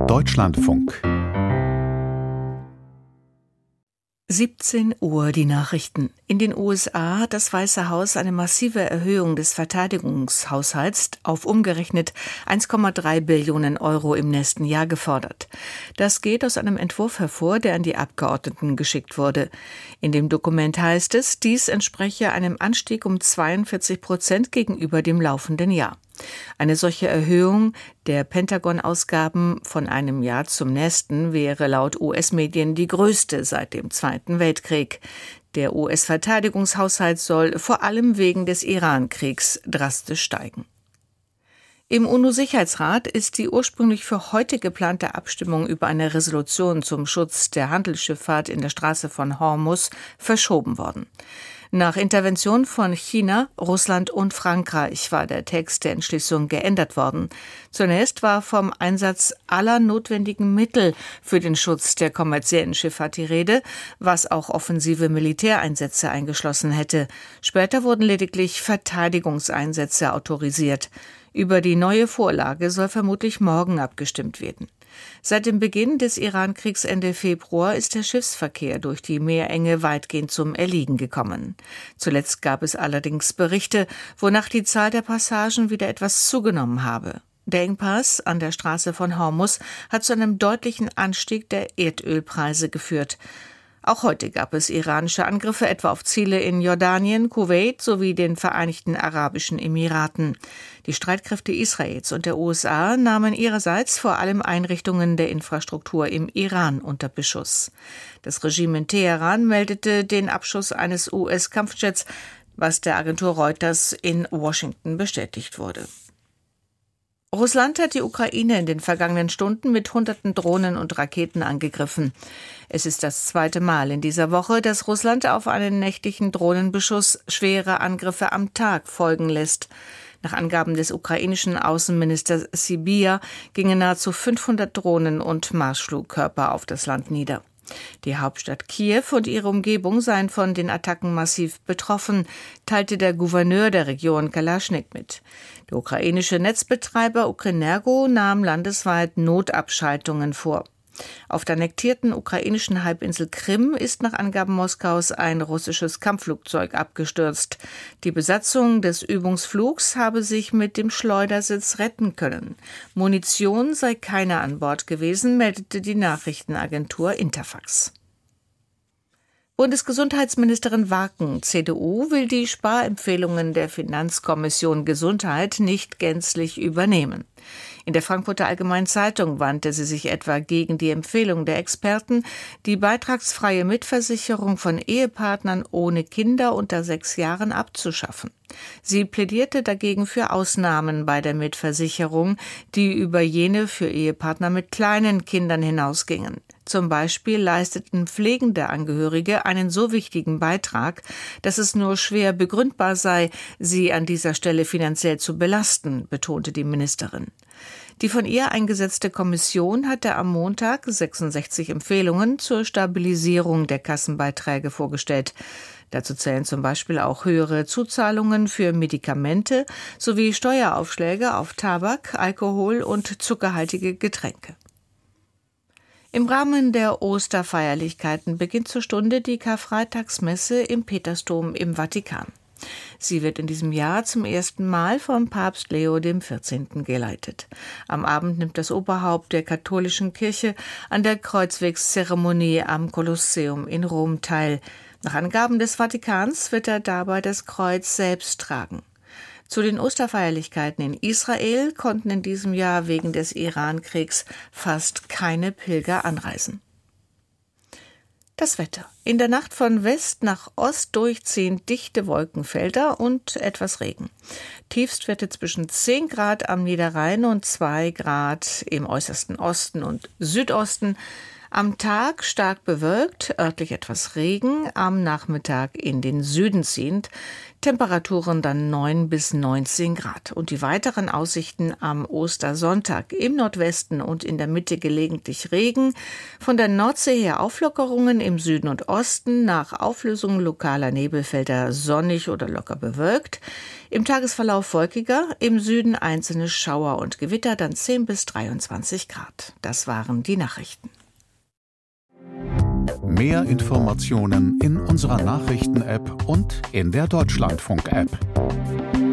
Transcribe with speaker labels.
Speaker 1: Deutschlandfunk.
Speaker 2: 17 Uhr die Nachrichten. In den USA hat das Weiße Haus eine massive Erhöhung des Verteidigungshaushalts auf umgerechnet 1,3 Billionen Euro im nächsten Jahr gefordert. Das geht aus einem Entwurf hervor, der an die Abgeordneten geschickt wurde. In dem Dokument heißt es, dies entspreche einem Anstieg um 42% gegenüber dem laufenden Jahr. Eine solche Erhöhung der Pentagon-Ausgaben von einem Jahr zum nächsten wäre laut US-Medien die größte seit dem Zweiten Weltkrieg. Der US-Verteidigungshaushalt soll vor allem wegen des Iran-Kriegs drastisch steigen. Im UNO-Sicherheitsrat ist die ursprünglich für heute geplante Abstimmung über eine Resolution zum Schutz der Handelsschifffahrt in der Straße von Hormuz verschoben worden. Nach Intervention von China, Russland und Frankreich war der Text der Entschließung geändert worden. Zunächst war vom Einsatz aller notwendigen Mittel für den Schutz der kommerziellen Schifffahrt die Rede, was auch offensive Militäreinsätze eingeschlossen hätte. Später wurden lediglich Verteidigungseinsätze autorisiert. Über die neue Vorlage soll vermutlich morgen abgestimmt werden. Seit dem Beginn des Iran-Kriegs Ende Februar ist der Schiffsverkehr durch die Meerenge weitgehend zum Erliegen gekommen. Zuletzt gab es allerdings Berichte, wonach die Zahl der Passagen wieder etwas zugenommen habe. Der Engpass an der Straße von Hormuz hat zu einem deutlichen Anstieg der Erdölpreise geführt. Auch heute gab es iranische Angriffe, etwa auf Ziele in Jordanien, Kuwait sowie den Vereinigten Arabischen Emiraten. Die Streitkräfte Israels und der USA nahmen ihrerseits vor allem Einrichtungen der Infrastruktur im Iran unter Beschuss. Das Regime in Teheran meldete den Abschuss eines US-Kampfjets, was der Agentur Reuters in Washington bestätigt wurde. Russland hat die Ukraine in den vergangenen Stunden mit Hunderten Drohnen und Raketen angegriffen. Es ist das zweite Mal in dieser Woche, dass Russland auf einen nächtlichen Drohnenbeschuss schwere Angriffe am Tag folgen lässt. Nach Angaben des ukrainischen Außenministers Sybiha gingen nahezu 500 Drohnen und Marschflugkörper auf das Land nieder. Die Hauptstadt Kiew und ihre Umgebung seien von den Attacken massiv betroffen, teilte der Gouverneur der Region Kalaschnik mit. Der ukrainische Netzbetreiber Ukrenergo nahm landesweit Notabschaltungen vor. Auf der annektierten ukrainischen Halbinsel Krim ist nach Angaben Moskaus ein russisches Kampfflugzeug abgestürzt. Die Besatzung des Übungsflugs habe sich mit dem Schleudersitz retten können. Munition sei keine an Bord gewesen, meldete die Nachrichtenagentur Interfax. Bundesgesundheitsministerin Warken, CDU, will die Sparempfehlungen der Finanzkommission Gesundheit nicht gänzlich übernehmen. In der Frankfurter Allgemeinen Zeitung wandte sie sich etwa gegen die Empfehlung der Experten, die beitragsfreie Mitversicherung von Ehepartnern ohne Kinder unter 6 Jahren abzuschaffen. Sie plädierte dagegen für Ausnahmen bei der Mitversicherung, die über jene für Ehepartner mit kleinen Kindern hinausgingen. Zum Beispiel leisteten pflegende Angehörige einen so wichtigen Beitrag, dass es nur schwer begründbar sei, sie an dieser Stelle finanziell zu belasten, betonte die Ministerin. Die von ihr eingesetzte Kommission hatte am Montag 66 Empfehlungen zur Stabilisierung der Kassenbeiträge vorgestellt. Dazu zählen zum Beispiel auch höhere Zuzahlungen für Medikamente sowie Steueraufschläge auf Tabak, Alkohol und zuckerhaltige Getränke. Im Rahmen der Osterfeierlichkeiten beginnt zur Stunde die Karfreitagsmesse im Petersdom im Vatikan. Sie wird in diesem Jahr zum ersten Mal vom Papst Leo XIV. Geleitet. Am Abend nimmt das Oberhaupt der katholischen Kirche an der Kreuzwegszeremonie am Kolosseum in Rom teil. Nach Angaben des Vatikans wird er dabei das Kreuz selbst tragen. Zu den Osterfeierlichkeiten in Israel konnten in diesem Jahr wegen des Iran-Kriegs fast keine Pilger anreisen. Das Wetter. In der Nacht von West nach Ost durchziehen dichte Wolkenfelder und etwas Regen. Tiefstwerte zwischen 10 Grad am Niederrhein und 2 Grad im äußersten Osten und Südosten. Am Tag stark bewölkt, örtlich etwas Regen, am Nachmittag in den Süden ziehend, Temperaturen dann 9 bis 19 Grad. Und die weiteren Aussichten am Ostersonntag: im Nordwesten und in der Mitte gelegentlich Regen, von der Nordsee her Auflockerungen im Süden und Osten, nach Auflösung lokaler Nebelfelder sonnig oder locker bewölkt, im Tagesverlauf wolkiger, im Süden einzelne Schauer und Gewitter, dann 10 bis 23 Grad. Das waren die Nachrichten.
Speaker 1: Mehr Informationen in unserer Nachrichten-App und in der Deutschlandfunk-App.